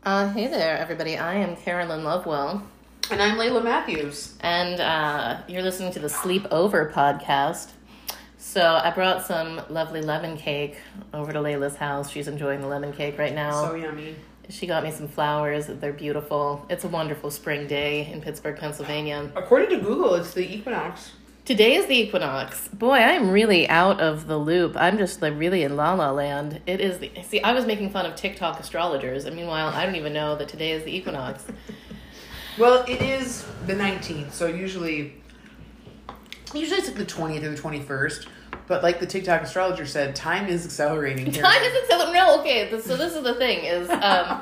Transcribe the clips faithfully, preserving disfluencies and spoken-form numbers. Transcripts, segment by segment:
Uh, hey there, everybody. I am Carolyn Lovewell. And I'm Layla Matthews. And uh, you're listening to the Sleep Over podcast. So I brought some lovely lemon cake over to Layla's house. She's enjoying the lemon cake right now. So yummy. She got me some flowers. They're beautiful. It's a wonderful spring day in Pittsburgh, Pennsylvania. According to Google, it's the equinox. Today is the equinox. Boy, I'm really out of the loop. I'm just like really in la la land. It is the, see, I was making fun of TikTok astrologers, and meanwhile, I don't even know that today is the equinox. Well, it is the nineteenth, so usually, usually it's like the twentieth or the twenty-first. But like the TikTok astrologer said, time is accelerating here. Time is accelerating. No, okay. So this is the thing is, um,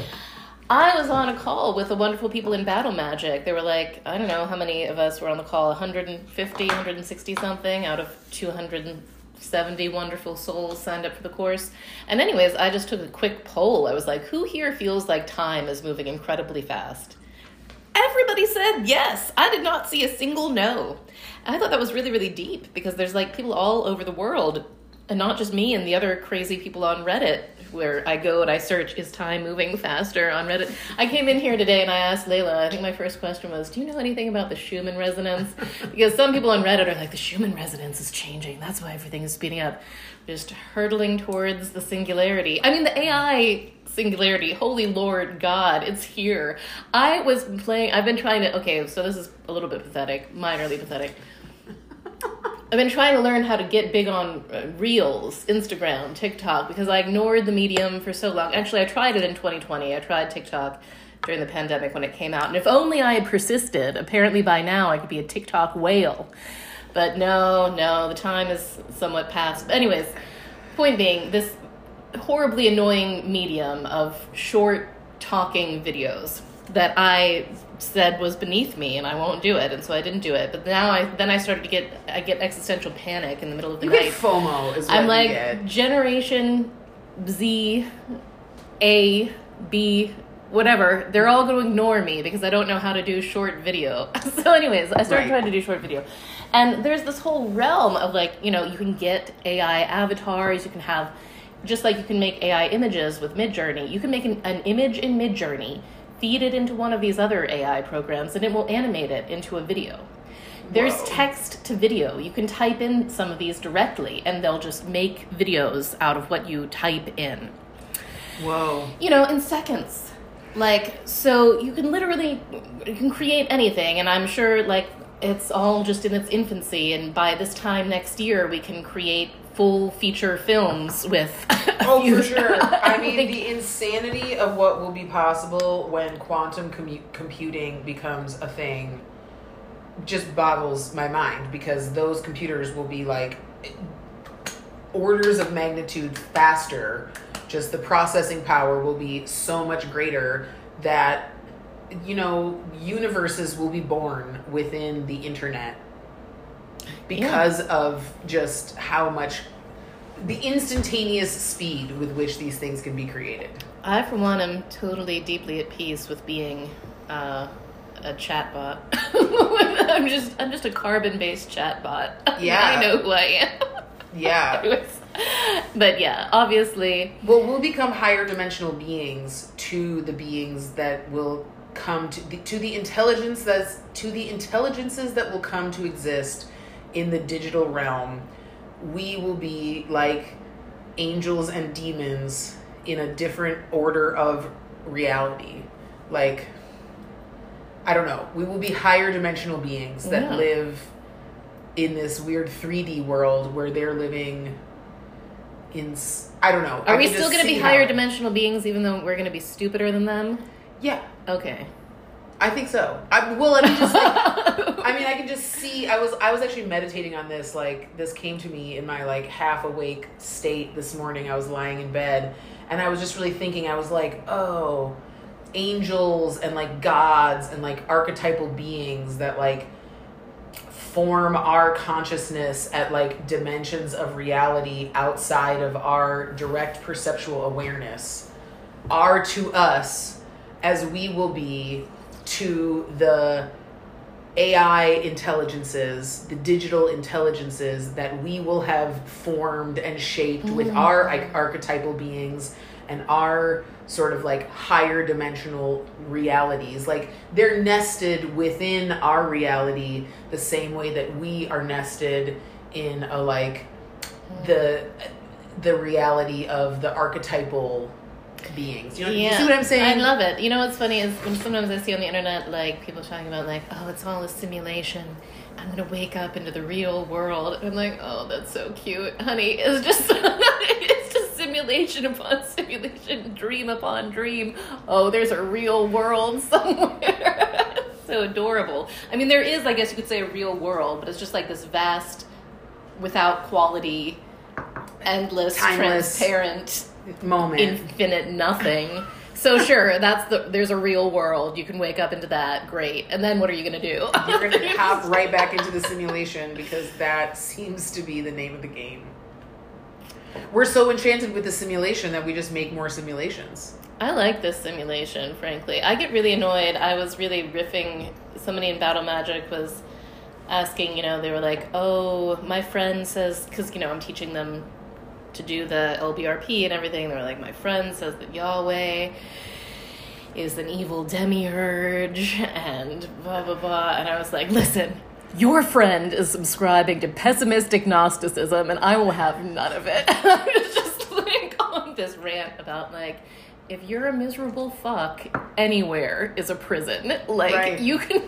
I was on a call with the wonderful people in Battle Magic. They were like, I don't know how many of us were on the call, one hundred fifty, one hundred sixty something out of two hundred seventy wonderful souls signed up for the course. And anyways, I just took a quick poll. I was like, who here feels like time is moving incredibly fast? Everybody said yes. I did not see a single no. I thought that was really, really deep because there's like people all over the world, and not just me and the other crazy people on Reddit, where I go and I search, is time moving faster on Reddit? I came in here today and I asked Layla, I think my first question was, do you know anything about the Schumann resonance? Because some people on Reddit are like, the Schumann resonance is changing. That's why everything is speeding up. Just hurtling towards the singularity. I mean, the A I singularity, holy Lord God, it's here. I was playing, I've been trying to, okay, so this is a little bit pathetic, minorly pathetic. I've been trying to learn how to get big on uh, Reels, Instagram, TikTok, because I ignored the medium for so long. Actually, I tried it in twenty twenty. I tried TikTok during the pandemic when it came out. And if only I had persisted, apparently by now I could be a TikTok whale. But no, no, the time is somewhat past. But anyways, point being, this horribly annoying medium of short talking videos that I said was beneath me and I won't do it, and so I didn't do it. But now I then I started to get I get existential panic in the middle of the you night. You get FOMO is what I'm you like get. Generation Z, A, B, whatever. They're all going to ignore me because I don't know how to do short video. So anyways, I started right. trying to do short video. And there's this whole realm of like, you know, you can get A I avatars, you can have, just like you can make A I images with Midjourney, you can make an, an image in Midjourney, feed it into one of these other A I programs, and it will animate it into a video. There's Whoa. Text to video. You can type in some of these directly, and they'll just make videos out of what you type in. Whoa. You know, in seconds. Like, so you can literally, you can create anything, and I'm sure, like, it's all just in its infancy, and by this time next year, we can create full feature films with oh for sure I mean think, the insanity of what will be possible when quantum commu- computing becomes a thing just boggles my mind, because those computers will be like orders of magnitude faster. Just the processing power will be so much greater that, you know, universes will be born within the internet because yeah. of just how much the instantaneous speed with which these things can be created. I, for one, am totally deeply at peace with being uh, a chatbot. I'm just I'm just a carbon-based chatbot. Yeah. I know who I am. Yeah. But yeah, obviously. Well, we'll become higher dimensional beings to the beings that will come to the, to the intelligence that's to the intelligences that will come to exist in the digital realm. We will be like angels and demons in a different order of reality. Like, I don't know. We will be higher dimensional beings that yeah. live in this weird three D world where they're living in, I don't know. Are I we can still just going to be see higher how- dimensional beings even though we're going to be stupider than them? Yeah. Okay. I think so. I, well, let me just like, I mean, I can just see, I was, I was actually meditating on this, like, this came to me in my, like, half awake state this morning. I was lying in bed, and I was just really thinking, I was like, oh, angels and, like, gods and, like, archetypal beings that, like, form our consciousness at, like, dimensions of reality outside of our direct perceptual awareness are to us as we will be to the A I intelligences, the digital intelligences that we will have formed and shaped mm. with our like, archetypal beings and our sort of like higher dimensional realities. Like they're nested within our reality the same way that we are nested in a like the the reality of the archetypal beings. You know, yeah. you see what I'm saying? I love it. You know what's funny is when sometimes I see on the internet like people talking about like, oh, it's all a simulation. I'm gonna wake up into the real world. And I'm like, oh, that's so cute, honey. It's just it's just simulation upon simulation, dream upon dream. Oh, there's a real world somewhere. So adorable. I mean, there is, I guess you could say, a real world, but it's just like this vast, without quality, endless, timeless transparent moment, infinite nothing. So sure, that's the there's a real world. You can wake up into that. Great. And then what are you going to do? You're going to hop right back into the simulation because that seems to be the name of the game. We're so enchanted with the simulation that we just make more simulations. I like this simulation, frankly. I get really annoyed. I was really riffing. Somebody in Battle Magic was asking, you know, they were like, oh, my friend says, because, you know, I'm teaching them to do the L B R P and everything. They were like, my friend says that Yahweh is an evil demiurge and blah, blah, blah. And I was like, listen, your friend is subscribing to pessimistic Gnosticism and I will have none of it. And I was just like on this rant about like, if you're a miserable fuck, anywhere is a prison. Like, right. you can...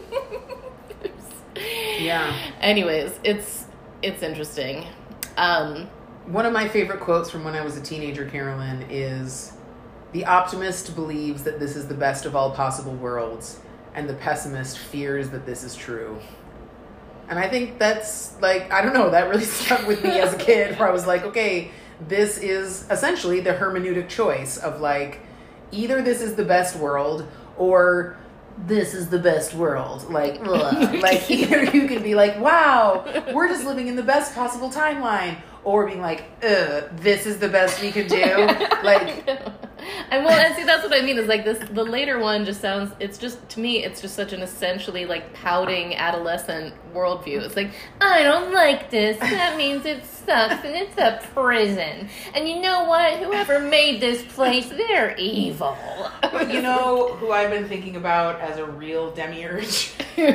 Yeah. Anyways, it's it's interesting. Um... One of my favorite quotes from when I was a teenager, Carolyn, is, the optimist believes that this is the best of all possible worlds, and the pessimist fears that this is true. And I think that's, like, I don't know, that really stuck with me as a kid, where I was like, okay, this is essentially the hermeneutic choice of, like, either this is the best world, or this is the best world. Like, ugh. Like, either you can be like, wow, we're just living in the best possible timeline, or being like, ugh, this is the best we could do. Like, and well, and see, that's what I mean, is like this, the later one just sounds, it's just, to me, it's just such an essentially like pouting adolescent worldview. It's like, I don't like this. That means it sucks and it's a prison. And you know what? Whoever made this place, they're evil. But you know who I've been thinking about as a real demiurge?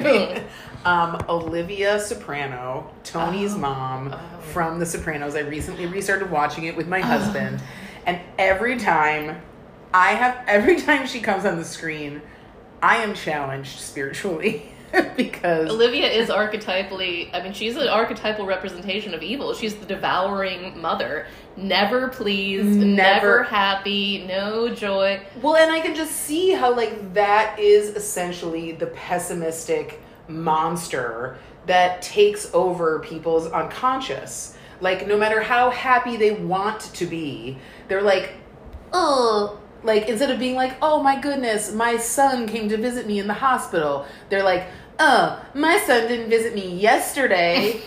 um, Olivia Soprano, Tony's oh. mom oh. from The Sopranos. I recently restarted watching it with my husband. And every time I have, every time she comes on the screen, I am challenged spiritually because Olivia is archetypally, I mean, she's an archetypal representation of evil. She's the devouring mother. Never pleased, never, never happy, no joy. Well, and I can just see how, like, that is essentially the pessimistic monster that takes over people's unconscious. Like, no matter how happy they want to be, they're like, oh, like, instead of being like, oh my goodness, my son came to visit me in the hospital, they're like, oh, my son didn't visit me yesterday.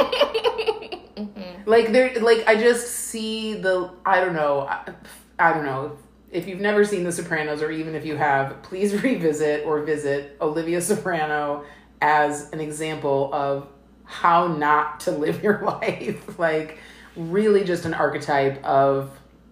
Mm-hmm. Like, they're, like, I just see the, I don't know, I, I don't know. If you've never seen The Sopranos, or even if you have, please revisit or visit Olivia Soprano as an example of how not to live your life. Like, really just an archetype of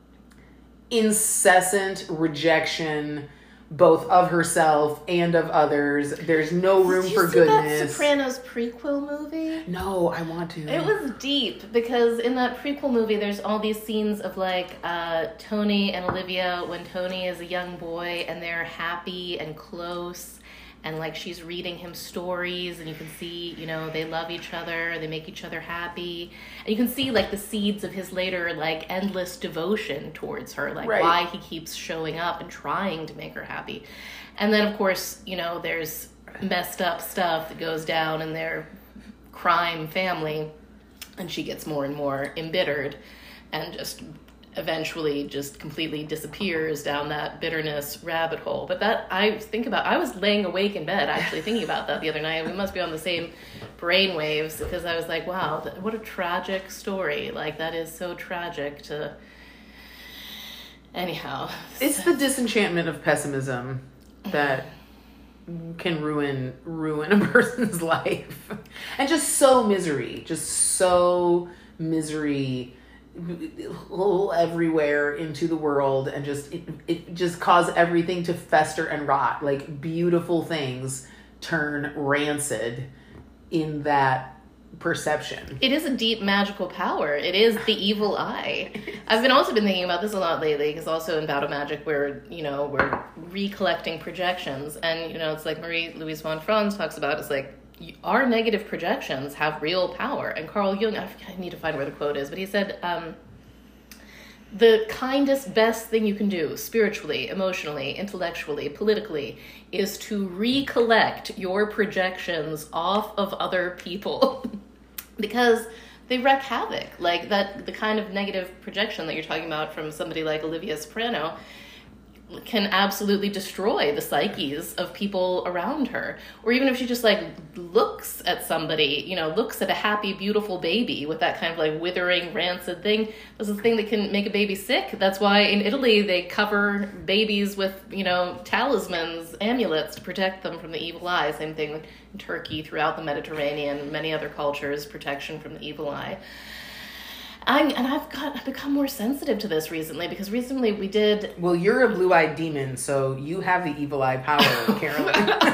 incessant rejection, both of herself and of others. There's no room Did you for see goodness. That Sopranos prequel movie? No, I want to. It was deep because in that prequel movie, there's all these scenes of like uh, Tony and Olivia when Tony is a young boy and they're happy and close. And, like, she's reading him stories, and you can see, you know, they love each other, they make each other happy. And you can see, like, the seeds of his later, like, endless devotion towards her, like, right. why he keeps showing up and trying to make her happy. And then, of course, you know, there's messed up stuff that goes down in their crime family, and she gets more and more embittered and just eventually just completely disappears down that bitterness rabbit hole. But that, I think about, I was laying awake in bed actually thinking about that the other night. We must be on the same brain waves, because I was like, wow, what a tragic story. Like, that is so tragic to... Anyhow. It's the disenchantment of pessimism that can ruin ruin a person's life. And just so misery. Just so misery everywhere into the world and just it, it just cause everything to fester and rot. Like beautiful things turn rancid in that perception. It is a deep magical power. It is the evil eye. I've been also been thinking about this a lot lately, because also in Battle Magic we're, you know, we're recollecting projections, and, you know, it's like Marie-Louise von Franz talks about, it's like, our negative projections have real power. And Carl Jung, I need to find where the quote is, but he said, um, the kindest, best thing you can do, spiritually, emotionally, intellectually, politically, is to recollect your projections off of other people. Because they wreak havoc. Like, that, the kind of negative projection that you're talking about from somebody like Olivia Soprano can absolutely destroy the psyches of people around her. Or even if she just, like, looks at somebody, you know, looks at a happy, beautiful baby with that kind of, like, withering, rancid thing, this is the thing that can make a baby sick. That's why in Italy they cover babies with, you know, talismans, amulets to protect them from the evil eye. Same thing in Turkey, throughout the Mediterranean, many other cultures, protection from the evil eye. I, and I've got I've become more sensitive to this recently, because recently we did... Well, you're a blue-eyed demon, so you have the evil eye power, Carolyn.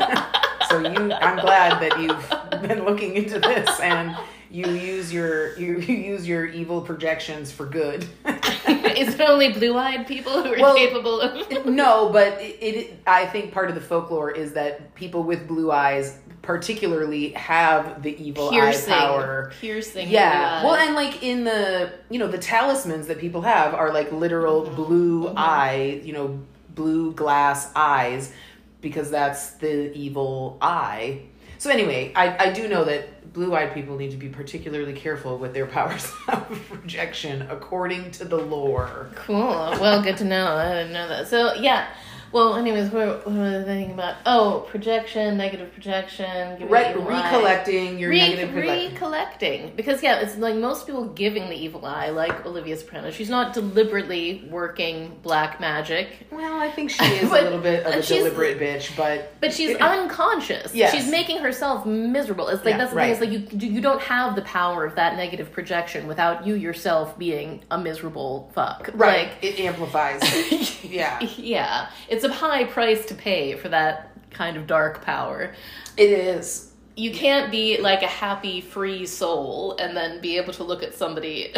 So you, I'm glad that you've been looking into this and you use your you, you use your evil projections for good. Is it only blue-eyed people who are well, capable of... No, but it, it. I think part of the folklore is that people with blue eyes particularly have the evil Piercing. eye power. Piercing. Yeah. Well, and like in the, you know, the talismans that people have are like literal mm-hmm. blue mm-hmm. eye, you know, blue glass eyes, because that's the evil eye. So anyway, I, I do know that blue-eyed people need to be particularly careful with their powers of projection, according to the lore. Cool. Well, good to know. I didn't know that. So, yeah. Well, anyways, what, what was I thinking about? Oh, projection, negative projection. Re- recollecting your Re- negative projection. Recollecting. Because, yeah, it's like most people giving the evil eye, like Olivia Soprano. She's not deliberately working black magic. Well, I think she is but, a little bit of a deliberate bitch, but... But she's it, unconscious. Yes. She's making herself miserable. It's like, yeah, that's the right. thing. It's like, you, you don't have the power of that negative projection without you yourself being a miserable fuck. Right. Like, it amplifies. Yeah. Yeah. It's a high price to pay for that kind of dark power. It is. You can't be like a happy, free soul and then be able to look at somebody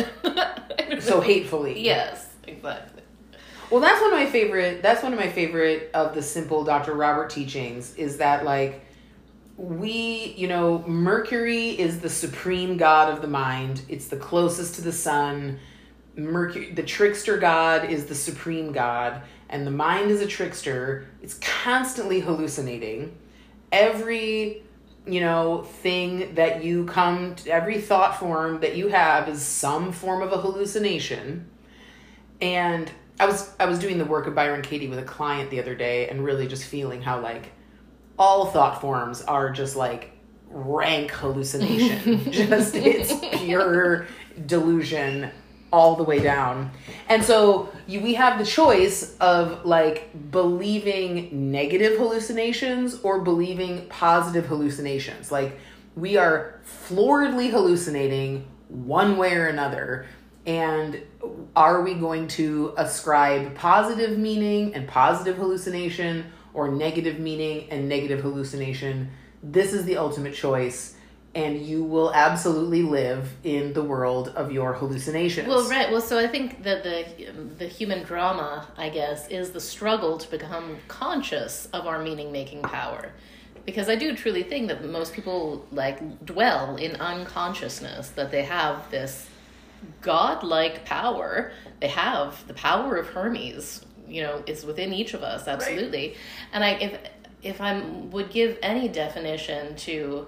so hatefully. Yes, exactly. Well, that's one of my favorite. That's one of my favorite of the simple Doctor Robert teachings. Is that like we, you know, Mercury is the supreme god of the mind. It's the closest to the sun. Mercury, the trickster god, is the supreme god. And the mind is a trickster. It's constantly hallucinating. Every, you know, thing that you come to, every thought form that you have is some form of a hallucination. And I was I was doing the work of Byron Katie with a client the other day, and really just feeling how like all thought forms are just like rank hallucination. Just it's pure delusion all the way down. And so you, we have the choice of like believing negative hallucinations or believing positive hallucinations. Like we are flooredly hallucinating one way or another. And are we going to ascribe positive meaning and positive hallucination, or negative meaning and negative hallucination? This is the ultimate choice. And you will absolutely live in the world of your hallucinations. Well, right. Well, so I think that the the human drama, I guess, is the struggle to become conscious of our meaning-making power. Because I do truly think that most people, like, dwell in unconsciousness, that they have this godlike power. They have the power of Hermes, you know, is within each of us, absolutely. Right. And I, if, if I would give any definition to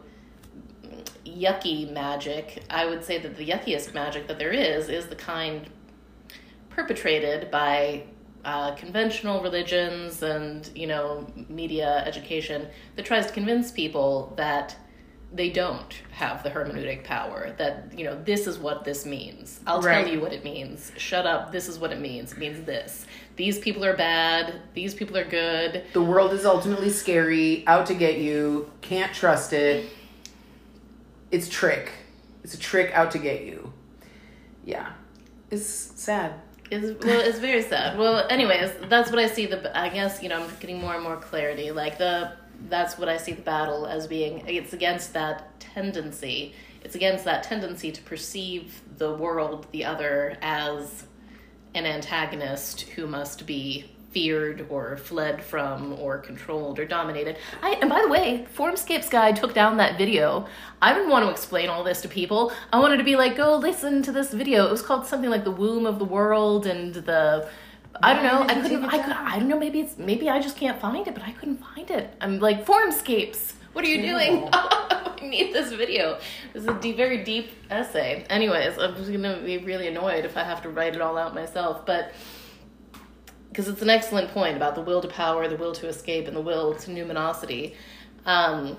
yucky magic, I would say that the yuckiest magic that there is is the kind perpetrated by uh, conventional religions and, you know, media education that tries to convince people that they don't have the hermeneutic power, that, you know, this is what this means. I'll right. tell you what it means. Shut up. This is what it means. It means this. These people are bad. These people are good. The world is ultimately scary, out to get you, can't trust it. It's trick. It's a trick out to get you. Yeah. is sad. Is well, it's very sad. Well, anyways, that's what I see. The I guess you know I'm getting more and more clarity. Like the that's what I see the battle as being. It's against that tendency. It's against that tendency to perceive the world, the other, as an antagonist who must be feared or fled from or controlled or dominated. I, and by the way, Formscape's guy took down that video. I didn't want to explain all this to people. I wanted to be like, go listen to this video. It was called something like The Womb of the World and the... I don't know. I couldn't... I, could, I don't know. Maybe it's... Maybe I just can't find it, but I couldn't find it. I'm like, Formscapes, what are you doing? I need this video. This is a deep, very deep essay. Anyways, I'm just going to be really annoyed if I have to write it all out myself, but... because it's an excellent point about the will to power, the will to escape, and the will to numinosity. Um,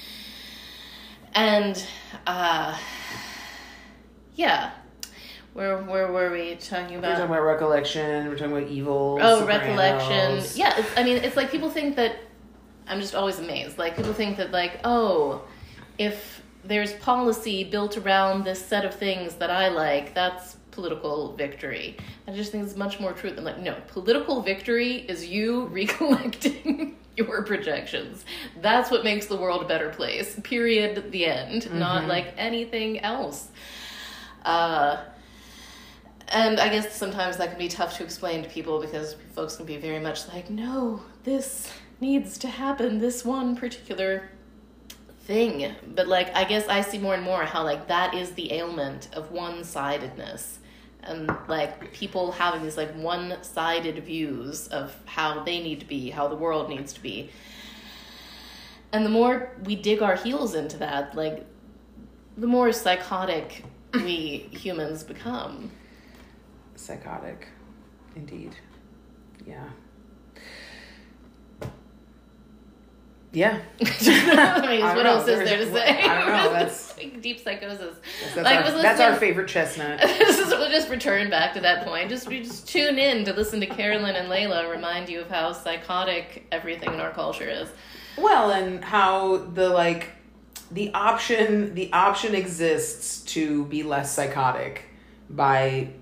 and, uh, yeah. Where where were we talking about? We're talking about recollection. We're talking about evil. Oh, Sopranos. recollection. Yeah, it's, I mean, it's like people think that... I'm just always amazed. Like, people think that, like, oh, if there's policy built around this set of things that I like, that's political victory. I just think it's much more true than like, no, political victory is you recollecting your projections. That's what makes the world a better place. Period. The end. Mm-hmm. Not like anything else. Uh, and I guess sometimes that can be tough to explain to people because folks can be very much like, no, this needs to happen, this one particular thing. But like, I guess I see more and more how like that is the ailment of one-sidedness. And like people having these like one-sided views of how they need to be, how the world needs to be. And the more we dig our heels into that, like the more psychotic we humans become. Psychotic, indeed. Yeah. Yeah. I mean, what know. else is there to say? I don't know. That's deep psychosis. That's, like, our, that's our favorite chestnut. We'll just return back to that point. Just we just tune in to listen to Carolyn and Layla remind you of how psychotic everything in our culture is. Well, and how the like the option the option exists to be less psychotic by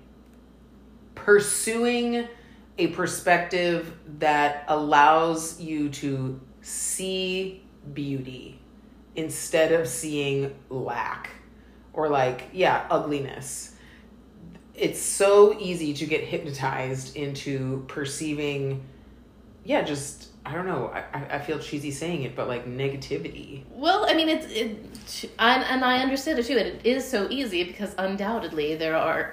pursuing a perspective that allows you to see beauty instead of seeing lack or like, yeah, ugliness. It's so easy to get hypnotized into perceiving, yeah, just, I don't know, I, I feel cheesy saying it, but like negativity. Well, I mean, it's, it, and, and I understand it too, and it is so easy because undoubtedly there are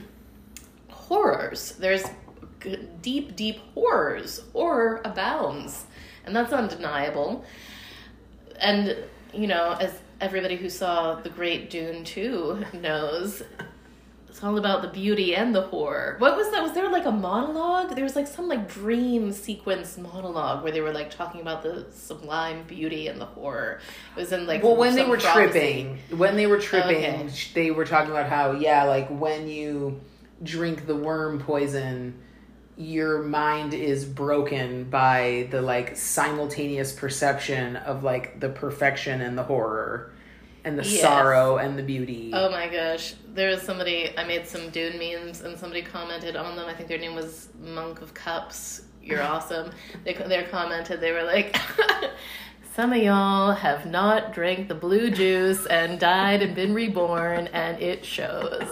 horrors. There's deep, deep horrors. Horror abounds. And that's undeniable. And, you know, as everybody who saw The Great Dune two knows, it's all about the beauty and the horror. What was that? Was there like a monologue? There was like some like dream sequence monologue where they were like talking about the sublime beauty and the horror. It was in like... Well, when they were prophecy. tripping, when they were tripping, Okay. they were talking about how, yeah, like when you drink the worm poison, your mind is broken by the like simultaneous perception of like the perfection and the horror and the Yes. sorrow and the beauty. Oh my gosh. There was somebody, I made some Dune memes and somebody commented on them. I think their name was Monk of Cups. You're awesome. They they commented, they were like, some of y'all have not drank the blue juice and died and been reborn, and it shows.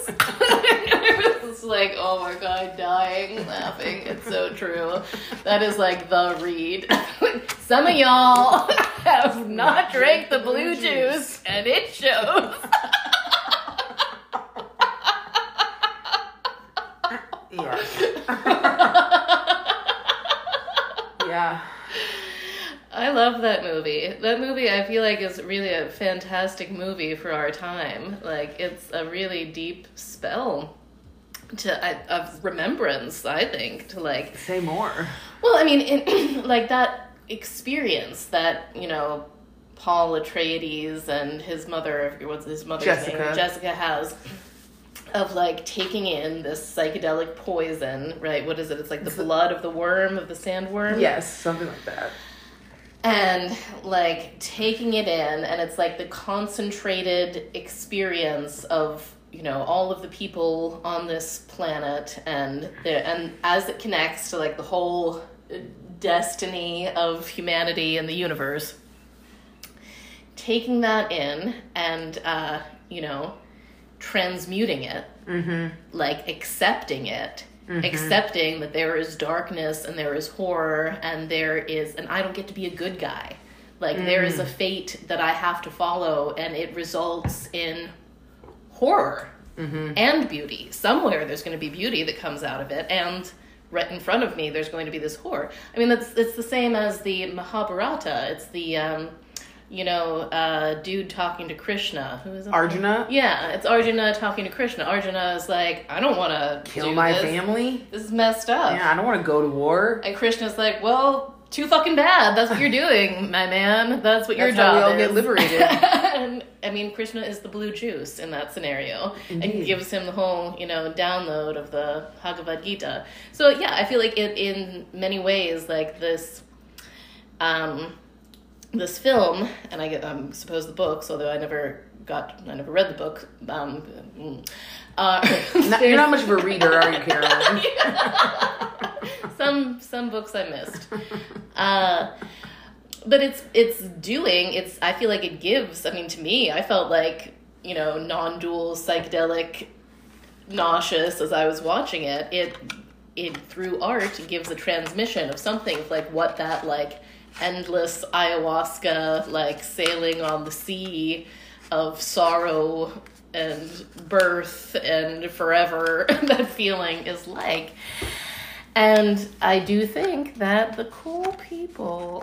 It's like, oh my god, dying, laughing. It's so true. That is like the read. Some of y'all have not drank the blue juice, and it shows. Yeah. Yeah. I love that movie. That movie, I feel like, is really a fantastic movie for our time. Like, it's a really deep spell to I, of remembrance, I think, to like... Say more. Well, I mean, in, like that experience that, you know, Paul Atreides and his mother, what's his mother's Jessica. name? Jessica has, of like taking in this psychedelic poison, right? What is it? It's like the blood of the worm, of the sandworm. Yes, something like that. And like taking it in, and it's like the concentrated experience of you know, all of the people on this planet, and the, and as it connects to like the whole destiny of humanity and the universe, taking that in and, uh, you know, transmuting it, Mm-hmm. like accepting it, Mm-hmm. accepting that there is darkness and there is horror and there is, and I don't get to be a good guy. Like, mm. there is a fate that I have to follow, and it results in horror mm-hmm. and beauty. Somewhere there's going to be beauty that comes out of it, and right in front of me there's going to be this horror. I mean, that's it's the same as the Mahabharata. It's the, um, you know, uh, dude talking to Krishna. Who is it? Arjuna? Yeah, it's Arjuna talking to Krishna. Arjuna is like, I don't want to kill my this. family. This is messed up. Yeah, I don't want to go to war. And Krishna's like, well, too fucking bad. That's what you're doing, my man. That's what your That's job is. That's how we all get liberated. And, I mean, Krishna is the blue juice in that scenario. Indeed. And gives him the whole, you know, download of the Bhagavad Gita. So, yeah, I feel like it, in many ways, like this... um. This film, and I get, um, suppose the books, although I never got, I never read the book. Um, uh, not, you're not much of a reader, are you, Carolyn? some some books I missed, uh, but it's it's doing. It's I feel like it gives. I mean, to me, I felt like, you know, non-dual psychedelic, nauseous as I was watching it. It it through art gives a transmission of something like what that like. Endless ayahuasca, like sailing on the sea of sorrow and birth and forever, that feeling is like. And I do think that the cool people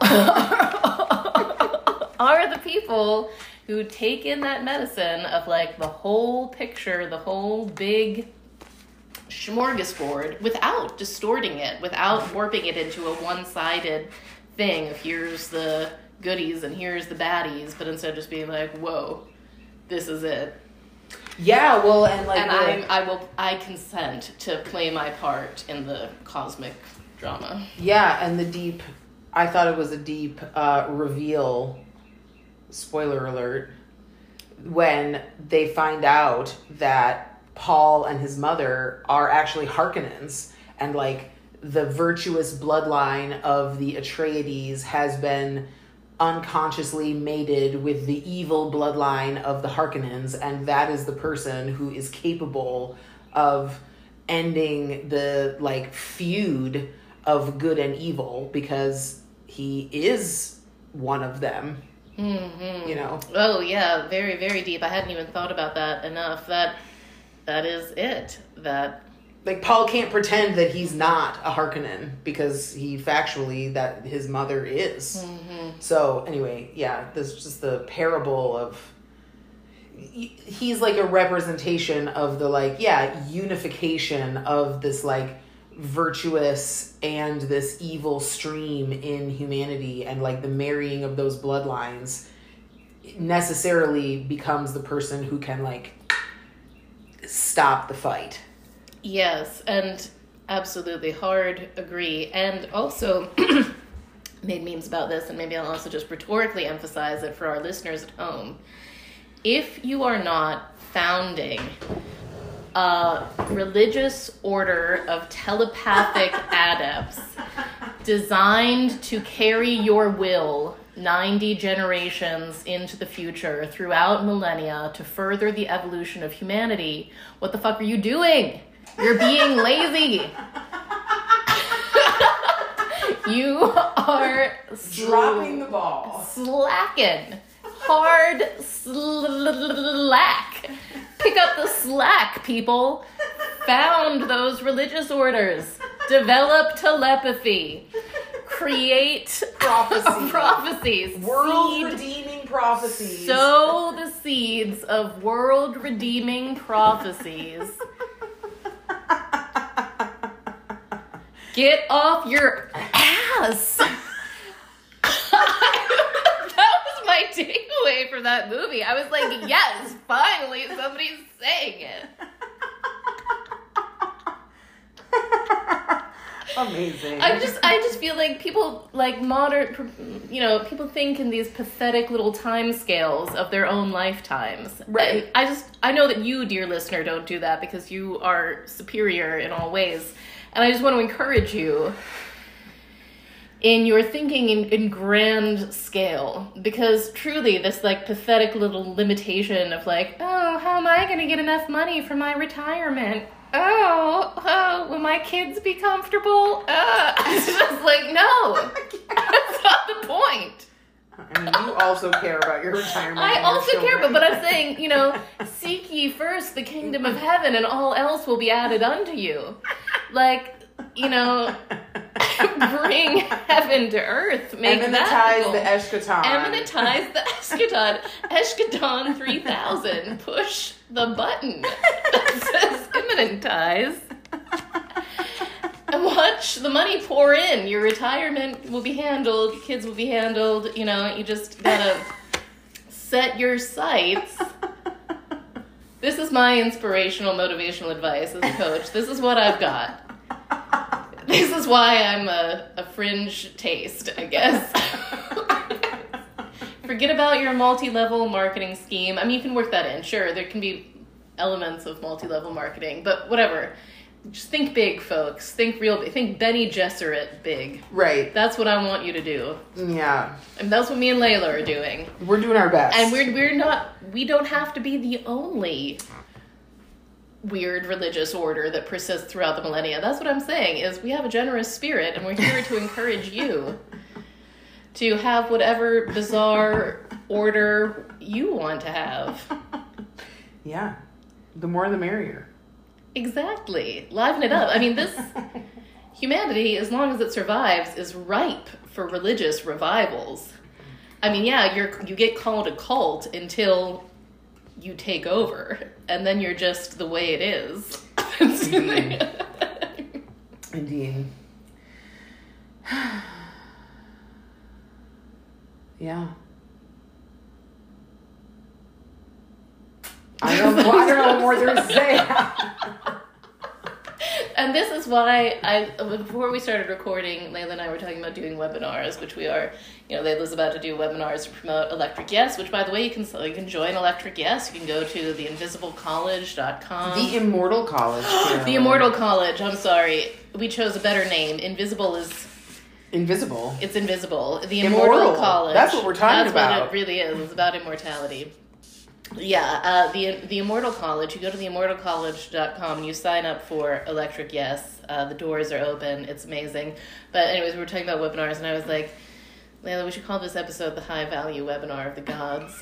are the people who take in that medicine of like the whole picture, the whole big smorgasbord, without distorting it, without warping it into a one-sided thing of here's the goodies and here's the baddies, but instead just being like, whoa, this is it. Yeah, well, and like, and the, I'm, I will, I consent to play my part in the cosmic drama. Yeah, and the deep. I thought it was a deep uh, reveal. Spoiler alert! When they find out that Paul and his mother are actually Harkonnens, and like. The virtuous bloodline of the Atreides has been unconsciously mated with the evil bloodline of the Harkonnens, and that is the person who is capable of ending the like feud of good and evil, because he is one of them. Mm-hmm. You know? Oh yeah, very, very deep. I hadn't even thought about that enough. That that is it. That Like, Paul can't pretend that he's not a Harkonnen, because he factually, that his mother is. Mm-hmm. So, anyway, yeah, this is just the parable of... He's, like, a representation of the, like, yeah, unification of this, like, virtuous and this evil stream in humanity, and, like, the marrying of those bloodlines necessarily becomes the person who can, like, stop the fight. Yes, and absolutely hard agree. And also made memes about this, and maybe I'll also just rhetorically emphasize it for our listeners at home. If you are not founding a religious order of telepathic adepts designed to carry your will ninety generations into the future throughout millennia to further the evolution of humanity, what the fuck are you doing? You're being lazy. You are sl- dropping the ball. Slacking. Hard slack. Pick up the slack, people. Found those religious orders. Develop telepathy. Create prophecy. prophecies. World-redeeming prophecies. Sow the seeds of world-redeeming prophecies. Get off your ass. That was my takeaway from that movie. I was like, yes, finally somebody's saying it. Amazing. I just, I just feel like people, like modern, you know, people think in these pathetic little time scales of their own lifetimes. Right. And I just, I know that you, dear listener, don't do that because you are superior in all ways. And I just want to encourage you in your thinking in, in grand scale, because truly this like pathetic little limitation of like, oh, how am I going to get enough money for my retirement? Oh, oh, will my kids be comfortable? Uh, it's just like, no, that's not the point. I mean, you also care about your retirement. I and also your care, children. but, but I'm saying, you know, seek ye first the kingdom of heaven and all else will be added unto you. Like, you know, bring heaven to earth. Make that Eminentize the eschaton. Eminentize the eschaton. Eschaton three thousand. Push the button that says eminentize. And watch the money pour in. Your retirement will be handled. Your kids will be handled. You know, you just gotta set your sights. This is my inspirational, motivational advice as a coach. This is what I've got. This is why I'm a, a fringe taste, I guess. Forget about your multi-level marketing scheme. I mean, you can work that in. Sure, there can be elements of multi-level marketing, but whatever. Just think big, folks. Think real big. Think Benny Gesserit big. Right. That's what I want you to do. Yeah. And that's what me and Layla are doing. We're doing our best. And we're we're not, we don't have to be the only weird religious order that persists throughout the millennia. That's what I'm saying, is we have a generous spirit, and we're here to encourage you to have whatever bizarre order you want to have. Yeah. The more the merrier. Exactly. Liven it up. I mean, this humanity, as long as it survives, is ripe for religious revivals. I mean, yeah, you're you get called a cult until you take over, and then you're just the way it is. Indeed. Indeed. Yeah. I don't know. I don't know what more there is to say. And this is why I, before we started recording, Layla and I were talking about doing webinars, which we are, you know, Layla's about to do webinars to promote Electric Yes, which, by the way, you can you can join Electric Yes. You can go to the invisible college dot com. The Immortal College. The Immortal College. I'm sorry. We chose a better name. Invisible is... Invisible. It's invisible. The Immortal, Immortal. College. That's what we're talking That's about. What it really is. It's about immortality. Yeah, uh, the the Immortal College. You go to the immortal college dot com and you sign up for Electric Yes. Uh, the doors are open. It's amazing. But anyways, we were talking about webinars, and I was like, Layla, we should call this episode the High Value Webinar of the Gods.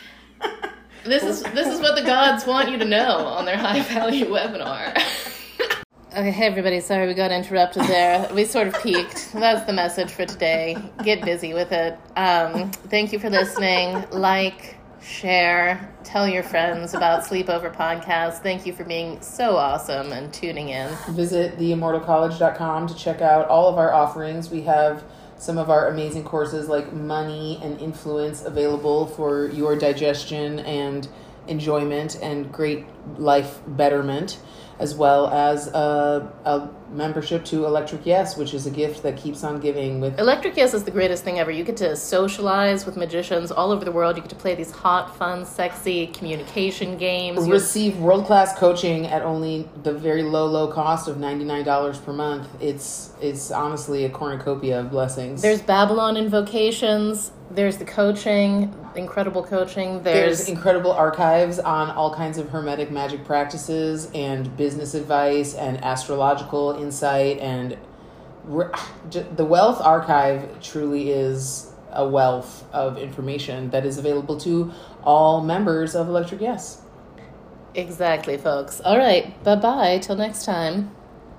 This is this is what the gods want you to know on their High Value Webinar. Okay, hey everybody, sorry we got interrupted there. We sort of peaked. That's the message for today. Get busy with it. Um, thank you for listening. Like, share, tell your friends about Sleepover Podcast. Thank you for being so awesome and tuning in. Visit the immortal college dot com to check out all of our offerings. We have some of our amazing courses like Money and Influence available for your digestion and enjoyment and great life betterment, as well as a, a membership to Electric Yes, which is a gift that keeps on giving. With Electric Yes is the greatest thing ever. You get to socialize with magicians all over the world. You get to play these hot, fun, sexy communication games. You receive world-class coaching at only the very low, low cost of ninety-nine dollars per month. It's it's honestly a cornucopia of blessings. There's Babylon Invocations. There's the coaching, incredible coaching. There's, There's incredible archives on all kinds of hermetic magic practices and business advice and astrological insight. And re- the Wealth Archive truly is a wealth of information that is available to all members of Electric Yes. Exactly, folks. All right. Bye-bye. Till next time.